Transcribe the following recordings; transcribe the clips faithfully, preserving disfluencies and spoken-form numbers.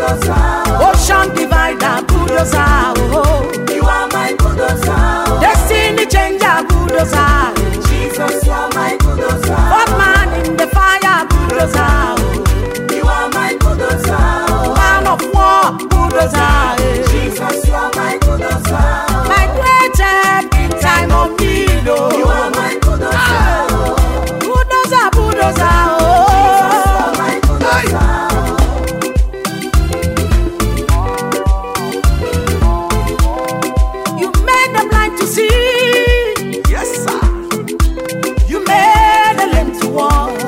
bulldozer. Ocean divider, bulldozer. Oh, You are my bulldozer. destiny changer, bulldozer. Jesus, you are my bulldozer. Hot man in the fire, bulldozer. You are my bulldozer. Man of war, bulldozer. Jesus, you are my bulldozer. My great help in time of need. Oh, You are my bulldozer. bulldozer, bulldozer. Jesus, you Oh, are my bulldozer. you made the blind to see. Yes, sir. You made the lame to walk.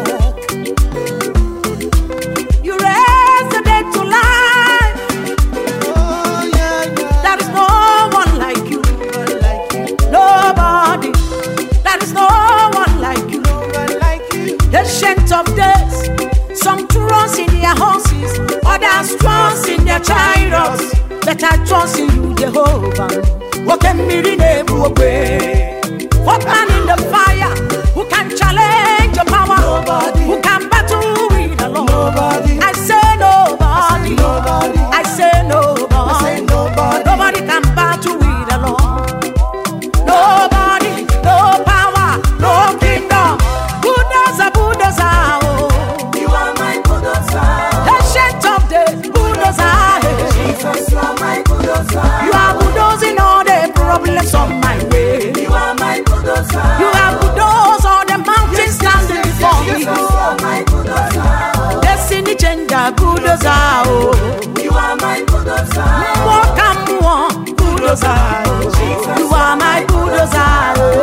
You raised the dead to life. Oh, yeah, yeah. There is no one like you. Nobody like you. Nobody. There is no one like you. Nobody like you. Ancient of days. Some trust in their horses, others trust in their chariots. But I trust in you, Jehovah. What can be renamed? What man in the fire? Who can challenge your power? Nobody. Who can battle with the Lord? Nobody. I say nobody. Nobody. I say nobody. I say nobody. Nobody can battle with the Lord. Nobody, no power, no kingdom. Bulldozer, bulldozer. Oh. You are my bulldozer. Ancient of days, bulldozer. Jesus, you are my bulldozer. You are bulldozing all the problems on my way. You are my bulldozer. You are bulldozed all the mountains standing before me. Jesus, you are my bulldozer. Destiny changer, bulldozer. Oh. You are my bulldozer. Walk and walk, bulldozer. Jesus, You are my bulldozer.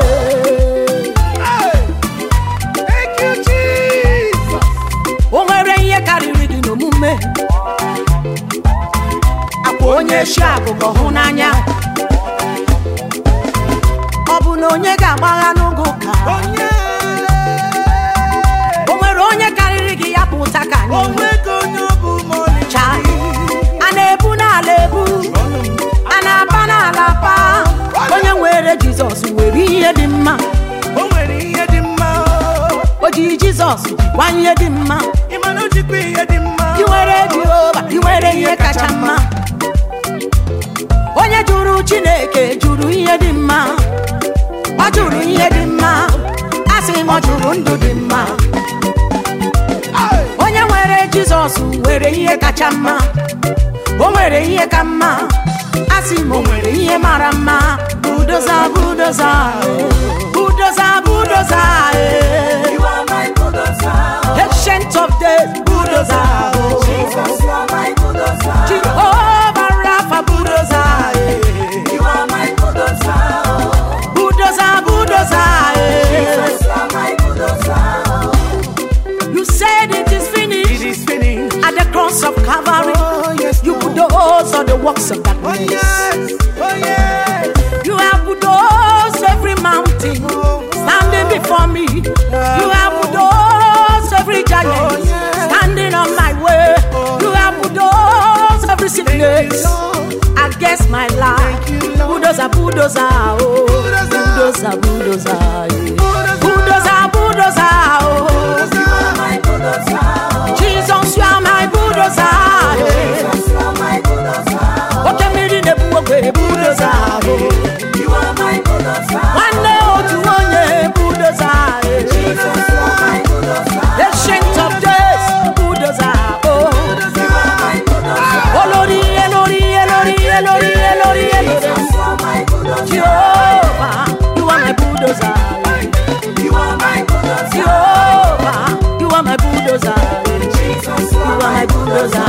Hey. Thank you, Jesus. O nwere ihe karịrị gị n'omume. Akwa onye shi agụgọ hụ n'anya. Ọ bụ na onye ga-agbagha n'oge ụka. Onye. O nwere onye karịrị gị ya pụta ka anyị. Onwego onye ọ bụ ma ọ na-eche. Chai. A na-ebu n'ala ebu. A na-apa n'ala pa. Onye nwere Jizọs nwere ihe dị mma. O nwere ihe dị mma. O ji Jizọs gwa ihe dị mma. Ị ma na o jikwa ihe dị mma. I nwere Jehova, I nwere ihe kacha mma. Onye jụrụ Chineke jụrụ ihe dị mma. Ọ jụrụ ihe dị mma. Asị m ọ jụrụ ndụ dị mma. Onye nwere Jizọs nwere ihe kacha mma. O nwere ihe ka mma. Asị m o nwere ihe mara mma. Bulldozer, bulldozer. Bulldozer, bulldozer. You are my bulldozer. Ancient of days, bulldozer. Jesus, you are my bulldozer. Jehovah Rapha, bulldozer. You are my bulldozer. Bulldozer, bulldozer. Jesus, you are my bulldozer. You said it is It finished is finished. at the cross of Calvary. Oh, yes, You Lord. bulldoze all the works of Oh, darkness. yes. Oh, yes. You have bulldozed every mountain standing before me. You have bulldozed every giant standing on my way. You have bulldozed every sickness against my life. Bulldozer, bulldozer, oh, bulldozer, bulldozer, yeah. bulldozer, bulldozer, oh. You are my bulldozer. Jesus, you are my bulldozer. yeah. Jesus, you are my bulldozer. Okay, me in the bulldozer, bulldozer. oh. You are my bulldozer. One day, oh, to one day, bulldozer. yeah. Jesus, you are my bulldozer. Ancient of days, bulldozer. Oh, You are my bulldozer. oh, Lori, Lori, Lori, Lori, Lori, Jesus, you are my bulldozer. Jehovah, you are my bulldozer. You are my bulldozer. Jehovah, you are my bulldozer. Jesus, You are my bulldozer.